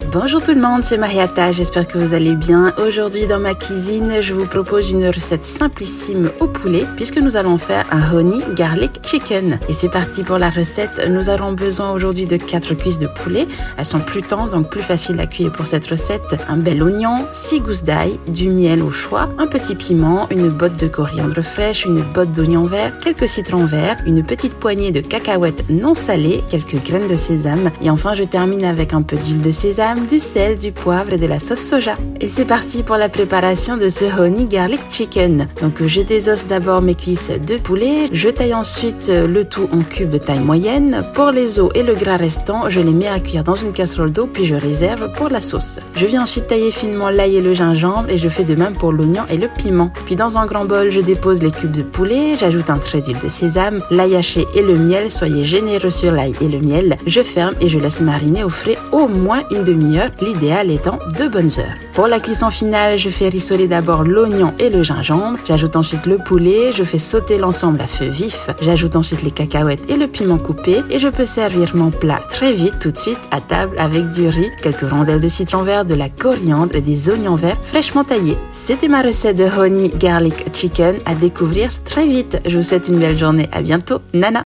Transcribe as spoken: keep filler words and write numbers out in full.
Bonjour tout le monde, c'est Mariata, j'espère que vous allez bien. Aujourd'hui dans ma cuisine, je vous propose une recette simplissime au poulet puisque nous allons faire un honey garlic chicken. Et c'est parti pour la recette. Nous aurons besoin aujourd'hui de quatre cuisses de poulet. Elles sont plus tendres, donc plus faciles à cuire pour cette recette. Un bel oignon, six gousses d'ail, du miel au choix, un petit piment, une botte de coriandre fraîche, une botte d'oignon vert, quelques citrons verts, une petite poignée de cacahuètes non salées, quelques graines de sésame et enfin je termine avec un peu d'huile de sésame, du sel, du poivre et de la sauce soja. Et c'est parti pour la préparation de ce honey garlic chicken. Donc je désosse d'abord mes cuisses de poulet, je taille ensuite le tout en cubes de taille moyenne. Pour les os et le gras restant, je les mets à cuire dans une casserole d'eau puis je réserve pour la sauce. Je viens ensuite tailler finement l'ail et le gingembre et je fais de même pour l'oignon et le piment. Puis dans un grand bol, je dépose les cubes de poulet, j'ajoute un trait d'huile de sésame, l'ail haché et le miel, soyez généreux sur l'ail et le miel. Je ferme et je laisse mariner au frais au moins une demi-heure, l'idéal étant deux bonnes heures. Pour la cuisson finale, je fais rissoler d'abord l'oignon et le gingembre, j'ajoute ensuite le poulet, je fais sauter l'ensemble à feu vif, j'ajoute ensuite les cacahuètes et le piment coupé et je peux servir mon plat très vite tout de suite à table avec du riz, quelques rondelles de citron vert, de la coriandre et des oignons verts fraîchement taillés. C'était ma recette de honey garlic chicken à découvrir très vite. Je vous souhaite une belle journée, à bientôt, Nana.